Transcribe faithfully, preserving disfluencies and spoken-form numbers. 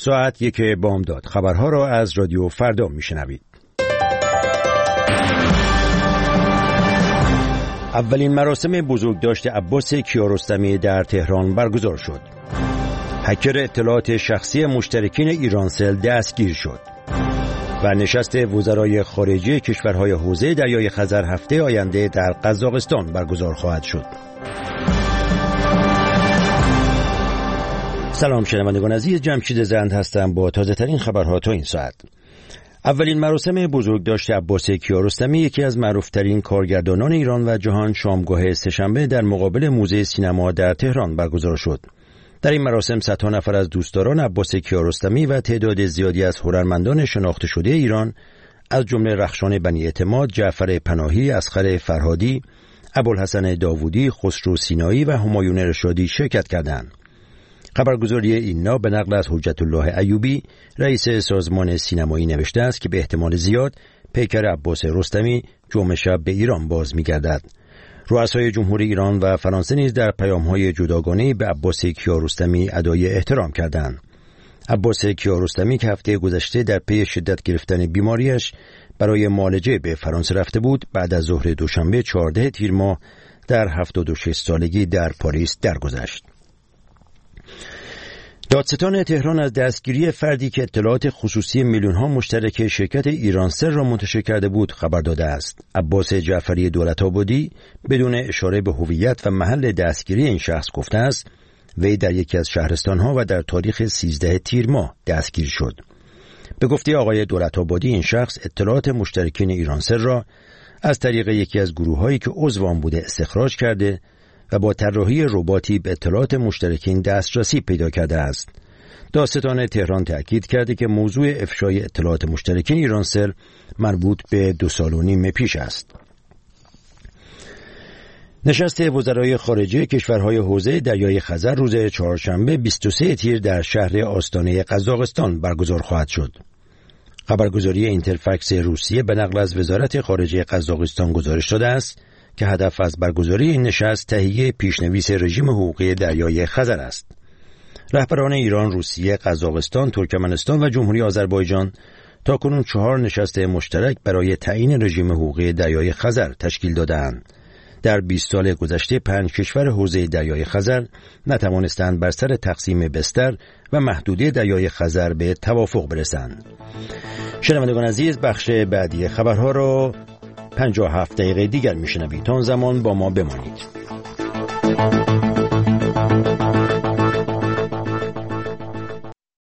ساعت یک بامداد خبرها را از رادیو فردا میشنوید. اولین مراسم بزرگداشت عباس کیارستمی در تهران برگزار شد. هکر اطلاعات شخصی مشترکین ایرانسل دستگیر شد و نشست وزرای خارجه کشورهای حوزه دریای خزر هفته آینده در قزاقستان برگزار خواهد شد. سلام شنوندگان عزیز، جمشید زند هستم با تازه ترین خبرها تا این ساعت. اولین مراسم بزرگداشت عباس کیارستمی، یکی از معروفترین کارگردانان ایران و جهان، شامگاه سه‌شنبه در مقابل موزه سینما در تهران برگزار شد. در این مراسم صدها نفر از دوستداران عباس کیارستمی و تعداد زیادی از هنرمندان شناخته شده ایران از جمله رخشان بنی اعتماد، جعفر پناهی، اصغر فرهادی، ابوالحسن داوودی، خسرو سینایی و همایون رشادی شرکت کردند. خبرگزاری اینا به نقل از حجت الله ایوبی، رئیس سازمان سینمایی، نوشته است که به احتمال زیاد پیکر عباس رستمی جمعه شب به ایران باز می‌گردد. رؤسای جمهوری ایران و فرانسه نیز در پیام‌های جداگانه‌ای به عباس کیارستمی ادای احترام کردند. عباس کیارستمی که هفته گذشته در پی شدت گرفتن بیماریش برای معالجه به فرانسه رفته بود، بعد از ظهر دوشنبه چهاردهم تیر ماه در هفتاد و شش سالگی در پاریس درگذشت. دادستان تهران از دستگیری فردی که اطلاعات خصوصی میلیون‌ها مشترک شرکت ایرانسل را منتشر کرده بود خبر داده است. عباس جعفری دولت‌آبادی بدون اشاره به هویت و محل دستگیری این شخص گفته است وی در یکی از شهرستان‌ها و در تاریخ سیزدهم تیر ماه دستگیر شد. به گفته آقای دولت‌آبادی، این شخص اطلاعات مشترکین ایرانسل را از طریق یکی از گروه‌هایی که عضو آن بوده استخراج کرده و با طراحی رباتی به اطلاعات مشترکین دسترسی پیدا کرده است. دادستان تهران تأکید کرده که موضوع افشای اطلاعات مشترکین ایرانسل مربوط به دو سال و نیم پیش است. نشست وزرای خارجه کشورهای حوزه دریای خزر روز چهارشنبه بیست و سوم تیر در شهر آستانه قزاقستان برگزار خواهد شد. خبرگزاری اینترفکس روسیه به نقل از وزارت خارجه قزاقستان گزارش داده است که هدف از برگزاری این نشست تهیه پیشنویس رژیم حقوقی دریای خزر است. رهبران ایران، روسیه، قزاقستان، ترکمنستان و جمهوری آذربایجان تاکنون چهار نشست مشترک برای تعیین رژیم حقوقی دریای خزر تشکیل دادند. در بیست سال گذشته پنج کشور حوزه دریای خزر نتوانستند بر سر تقسیم بستر و محدوده دریای خزر به توافق برسند. شنوندگان عزیز، بخش بعدی خبرها را پنجاه و هفت دقیقه دیگر میشنوید. تا آن زمان با ما بمانید.